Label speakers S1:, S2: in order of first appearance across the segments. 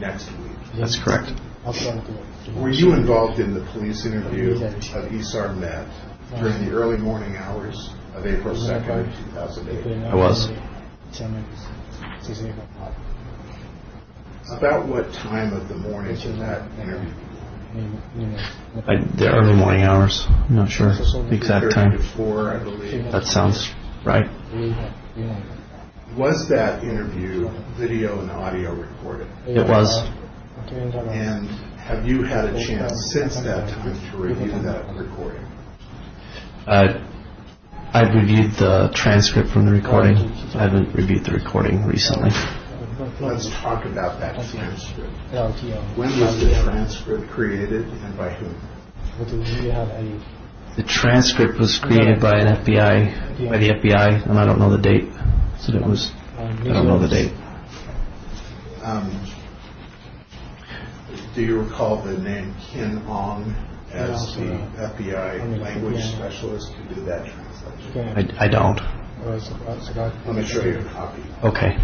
S1: next week.
S2: That's correct.
S1: Were you involved in the police interview of Isar Met during the early morning hours of April 2nd, 2008?
S2: I was.
S1: About what time of the morning did that interview?
S2: The early morning hours. I'm not sure the exact
S1: 3:30
S2: time.
S1: to 4, I believe.
S2: That sounds right.
S1: Was that interview video and audio recorded?
S2: It was.
S1: And have you had a chance since that time to review that recording?
S2: I've reviewed the transcript from the recording. I haven't reviewed the recording recently.
S1: Let's talk about that transcript. When was the transcript created and by whom?
S2: The transcript was created by the FBI, and I don't know the date. So it was. I don't know the date.
S1: Do you recall the name Ken Ong as the FBI language specialist who did that translation?
S2: I don't.
S1: Let me show you a copy.
S2: Okay.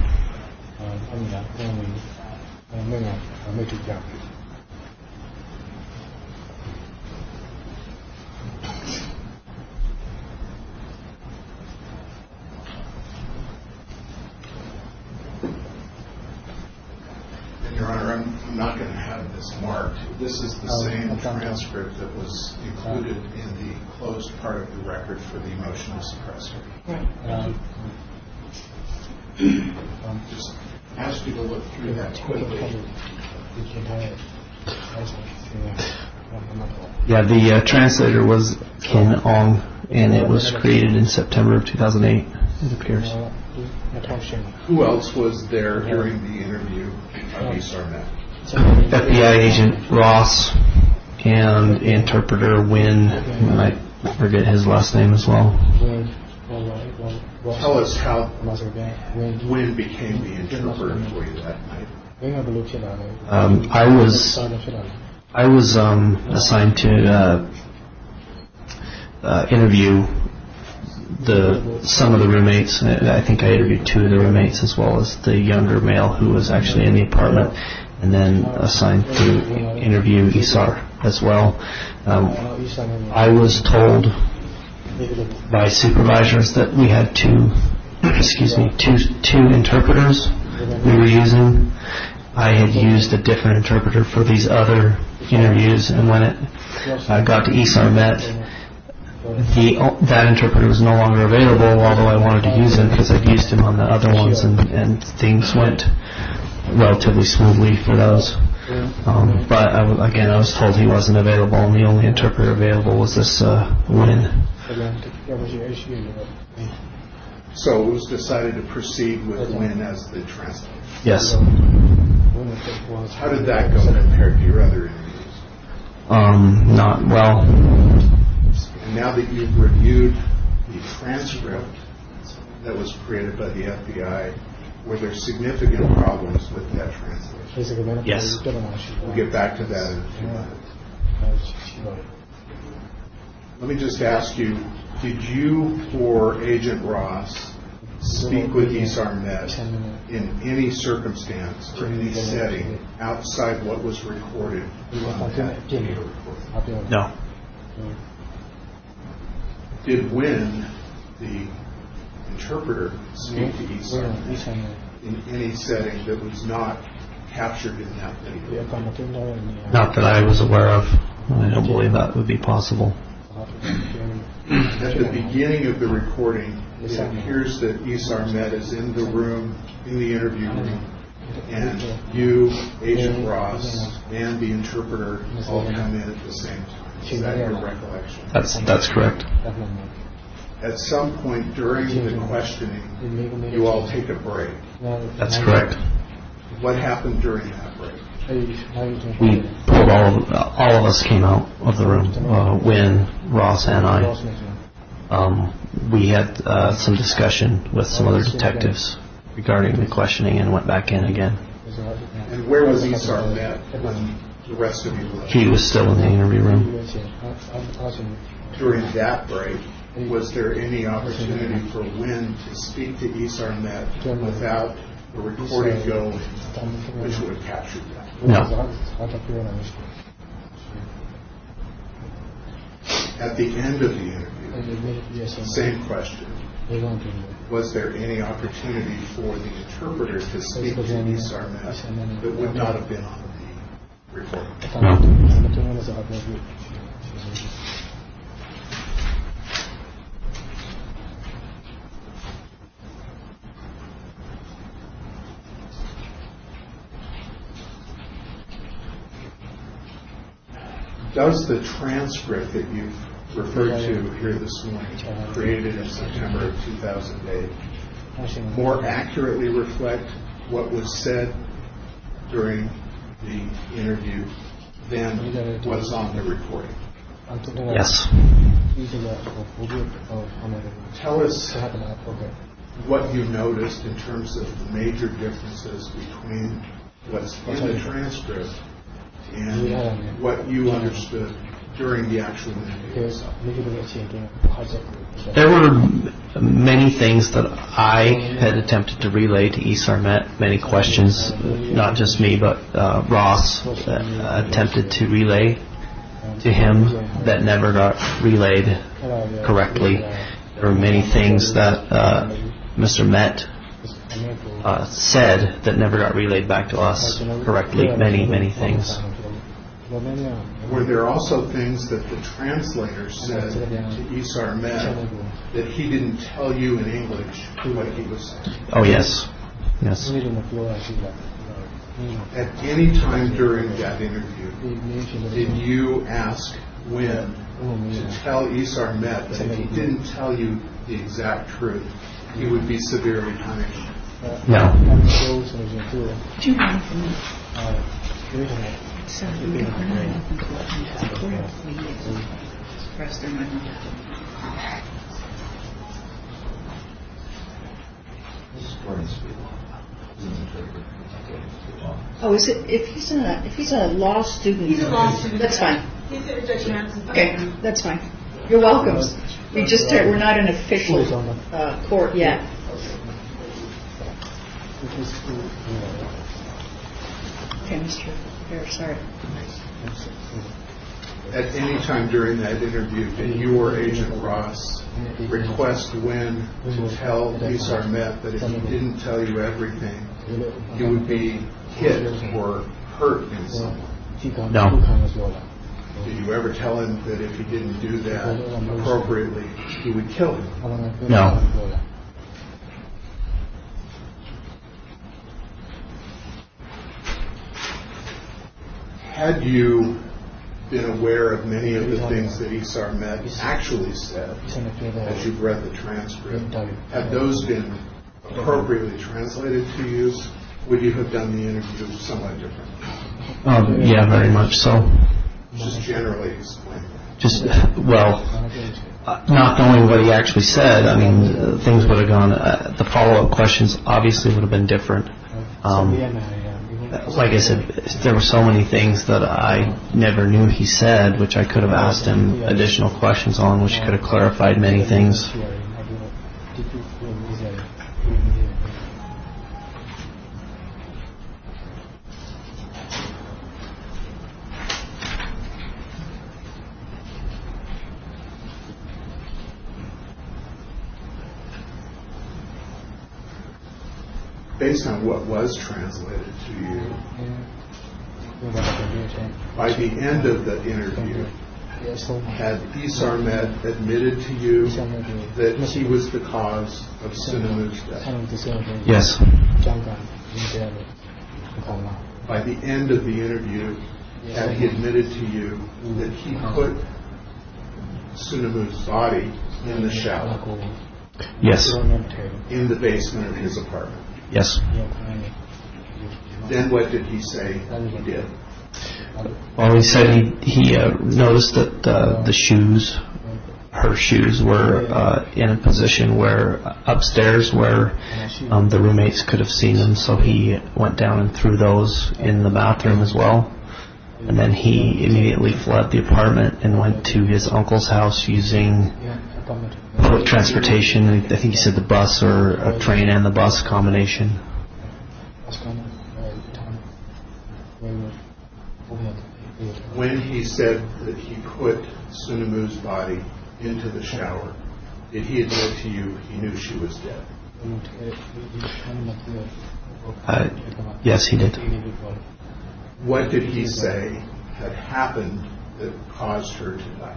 S1: Your Honor, I'm not going to have this marked. This is the same transcript that was included in the closed part of the record for the emotional suppressor. Just ask you to look through that quickly.
S2: Yeah, the translator was Ken Ong, and it was created in September of 2008, it appears.
S1: Who else was there during the interview of Isar Met?
S2: FBI agent Ross and interpreter Wynn. I forget his last name as well.
S1: Tell us how Wynn became the interpreter for you that night.
S2: I was assigned to interview some of the roommates. I think I interviewed 2 of the roommates as well as the younger male who was actually in the apartment, and then assigned to interview Isar as well. I was told by supervisors that we had two interpreters we were using. I had used a different interpreter for these other interviews, and when it got to Isar Met, that interpreter was no longer available, although I wanted to use him because I'd used him on the other ones, and things went relatively smoothly for those. But I was told he wasn't available, and the only interpreter available was this Wynn.
S1: So it was decided to proceed with Wynn as the translator?
S2: Yes.
S1: How did that go compared to your other interviews?
S2: Not well.
S1: And now that you've reviewed the transcript that was created by the FBI, were there significant problems with that translation?
S2: Yes.
S1: We'll get back to that in a few minutes. Let me just ask you, did you or Agent Ross speak with Isar Met in any circumstance or any setting outside what was recorded on that video recording?
S2: No.
S1: Did Wynn, the interpreter, speak to Isar Met in any setting that was not captured in that video?
S2: Not that I was aware of. I don't believe that would be possible.
S1: At the beginning of the recording, it appears that Isar Met is in the room, in the interview room, and you, Agent Ross, and the interpreter all come in at the same time. Is that your recollection?
S2: That's correct.
S1: At some point during the questioning, you all take a break.
S2: That's correct.
S1: What happened during that break?
S2: We pulled all of us came out of the room. Wynn, Ross, and I. We had some discussion with some other detectives regarding the questioning and went back in again.
S1: And where was Isar Met when the rest of you left?
S2: He was still in the interview room.
S1: During that break, was there any opportunity for Wynn to speak to Isar Met without the recording going, which would have captured that?
S2: No.
S1: At the end of the interview, same question. Was there any opportunity for the interpreter to speak to Isarmet that would not have been on the recording?
S2: No.
S1: Does the transcript that you've referred to here this morning, created in September of 2008, more accurately reflect what was said during the interview than what's on the recording?
S2: Yes.
S1: Tell us what you noticed in terms of the major differences between what's in the transcript and what you understood during the actual interview itself.
S2: There were many things that I had attempted to relay to Isarmet, many questions, not just me, but Ross attempted to relay to him that never got relayed correctly. There were many things that Mr. Met said that never got relayed back to us correctly, many things.
S1: Were there also things that the translator said to Isarmet that he didn't tell you in English what he was saying?
S2: Oh, yes. Yes.
S1: At any time during that interview, did you ask Wynn to tell Isarmet that if he didn't tell you the exact truth, he would be severely punished?
S2: No.
S3: Do you mind for me? So you can put it up and correctly express their mind. Oh, is it? If he's a law student,
S4: he's a law student.
S3: That's fine.
S4: He's at Judge Hansen's.
S3: Okay, that's fine. You're welcome. We're not an official court yet. Okay, Mr. Bear, sorry.
S1: At any time during that interview, did you or Agent Ross request Wynn to tell Isarmet that if he didn't tell you everything, he would be hit or hurt in some way?
S2: No.
S1: Did you ever tell him that if he didn't do that appropriately, he would kill him?
S2: No.
S1: Had you been aware of many of the things that Isarmet actually said, as you've read the transcript, had those been appropriately translated to you, would you have done the interview somewhat differently?
S2: Yeah, very much so.
S1: Just generally explain.
S2: Just, well, not knowing what he actually said, I mean, things would have gone, the follow-up questions obviously would have been different. Like I said, there were so many things that I never knew he said, which I could have asked him additional questions on, which could have clarified many things.
S1: Based on what was translated to you, by the end of the interview, had Isarmet admitted to you that he was the cause of Sunamu's death?
S2: Yes.
S1: By the end of the interview, had he admitted to you that he put Sunamu's body in the shower?
S2: Yes.
S1: In the basement of his apartment?
S2: Yes.
S1: Then what did he say he did?
S2: Well, he said he noticed that the shoes, her shoes, were in a position where upstairs where the roommates could have seen them, so he went down and threw those in the bathroom as well. And then he immediately fled the apartment and went to his uncle's house using public transportation. I think he said the bus or a train and the bus combination.
S1: When he said that he put Sunamu's body into the shower, did he admit to you he knew she was dead?
S2: Yes, he did.
S1: What did he say had happened that caused her to die?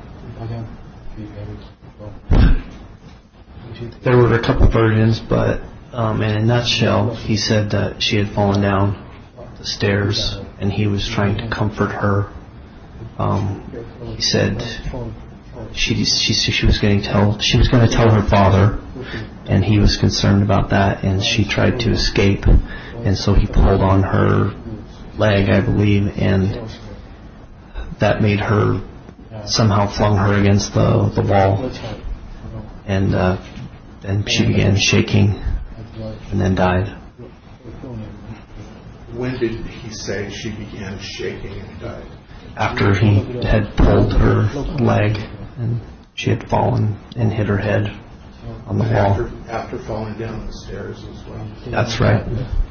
S2: There were a couple versions, but in a nutshell, he said that she had fallen down the stairs and he was trying to comfort her. He said she was going to tell her father, and he was concerned about that, and she tried to escape, and so he pulled on her leg, I believe, and that made her somehow flung her against the wall, and then she began shaking and then died.
S1: When did he say she began shaking and died?
S2: After he had pulled her leg and she had fallen and hit her head on the wall.
S1: After falling down the stairs as well?
S2: That's right.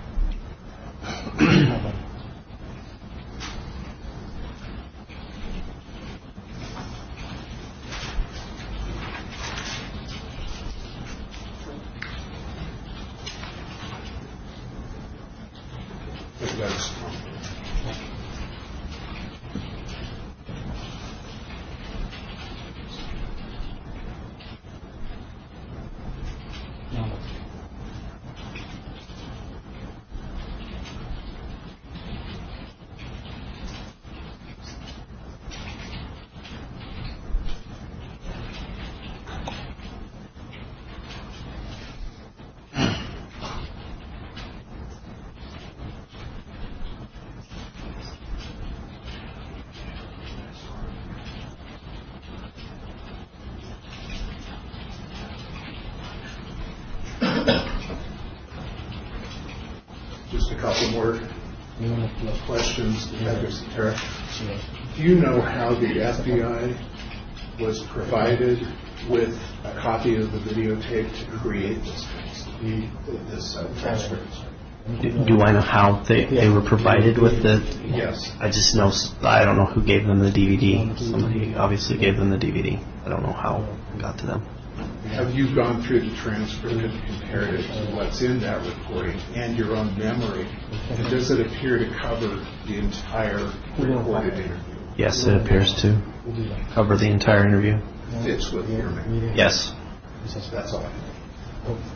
S1: Just a couple more questions, Detective Cetera. Do you know how the FBI was provided with a copy of the videotape to create this transcript?
S2: Do I know how they were provided with the...
S1: Yes.
S2: I just know, I don't know who gave them the DVD. Somebody obviously gave them the DVD. I don't know how it got to them.
S1: Have you gone through the transcript and compared it to what's in that recording and your own memory? And does it appear to cover the entire recorded interview?
S2: Yes, it appears to cover the entire interview.
S1: Fits with your memory?
S2: Yes.
S1: That's all.